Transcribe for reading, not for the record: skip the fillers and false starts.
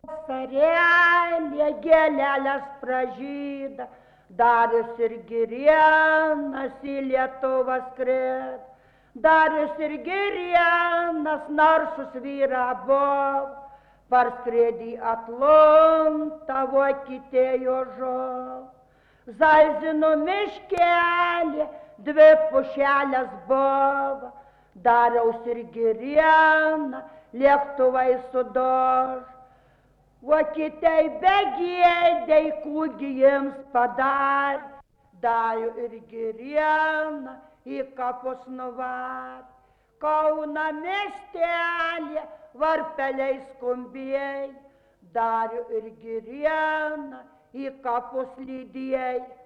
Sarelė gėlelės pražyda, Darius ir Girėnas į Lietuvą skred. Darius ir Girėnas narsus vyra buvo, parskrėdį Atluntą Vokietėjo žov. Zalzino miškelį dvi pušelės buvo, Dariaus ir Girėną lėktuvai sudož. Vokietiai begėdei kūgį jiems padarė, Darių ir Girėną į kapus nuvarė. Kauno miestelį varpeliais skumbėjai, Darių ir Girėną į kapus lydėjai.